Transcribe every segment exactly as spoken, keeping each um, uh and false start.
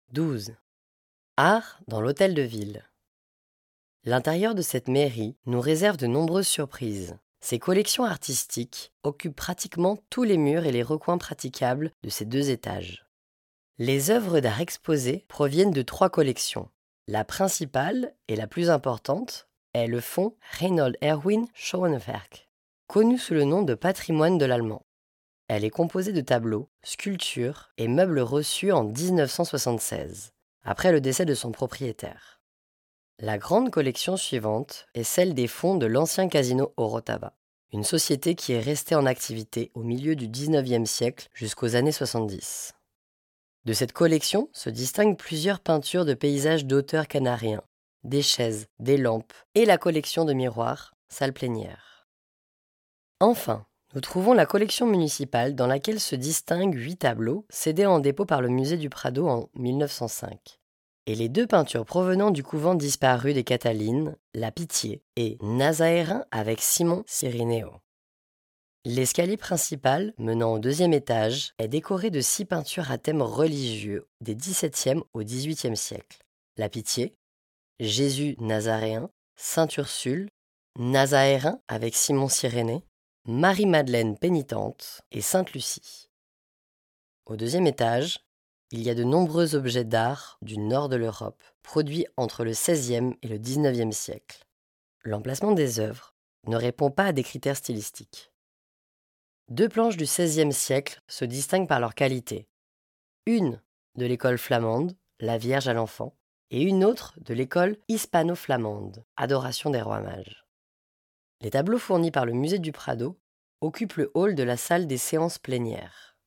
douze. Art dans l'hôtel de ville. L'intérieur de cette mairie nous réserve de nombreuses surprises. Ces collections artistiques occupent pratiquement tous les murs et les recoins praticables de ces deux étages. Les œuvres d'art exposées proviennent de trois collections. La principale et la plus importante est le fonds Reinhold Erwin Schauenwerk, connu sous le nom de patrimoine de l'Allemand. Elle est composée de tableaux, sculptures et meubles reçus en dix-neuf cent soixante-seize, après le décès de son propriétaire. La grande collection suivante est celle des fonds de l'ancien casino Orotava, une société qui est restée en activité au milieu du dix-neuvième siècle jusqu'aux années soixante-dix. De cette collection se distinguent plusieurs peintures de paysages d'auteurs canariens, des chaises, des lampes et la collection de miroirs, salle plénière. Enfin, nous trouvons la collection municipale dans laquelle se distinguent huit tableaux cédés en dépôt par le musée du Prado en mille neuf cent cinq. Et les deux peintures provenant du couvent disparu des Catalines, La Pitié et Nazaérin avec Simon Cirineo. L'escalier principal, menant au deuxième étage, est décoré de six peintures à thème religieux des dix-septième au dix-huitième siècle. La Pitié, Jésus Nazaréen, Sainte Ursule, Nazaérin avec Simon Cirénée, Marie-Madeleine pénitente et Sainte Lucie. Au deuxième étage, il y a de nombreux objets d'art du nord de l'Europe, produits entre le seizième et le dix-neuvième siècle. L'emplacement des œuvres ne répond pas à des critères stylistiques. Deux planches du seizième siècle se distinguent par leur qualité. Une de l'école flamande, La Vierge à l'enfant, et une autre de l'école hispano-flamande, Adoration des rois mages. Les tableaux fournis par le musée du Prado occupent le hall de la salle des séances plénières.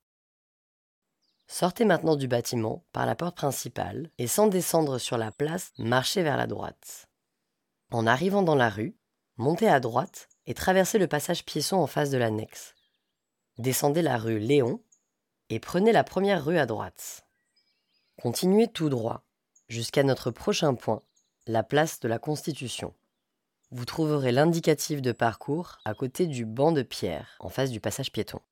Sortez maintenant du bâtiment par la porte principale et sans descendre sur la place, marchez vers la droite. En arrivant dans la rue, montez à droite et traversez le passage piéton en face de l'annexe. Descendez la rue Léon et prenez la première rue à droite. Continuez tout droit jusqu'à notre prochain point, la place de la Constitution. Vous trouverez l'indicatif de parcours à côté du banc de pierre en face du passage piéton.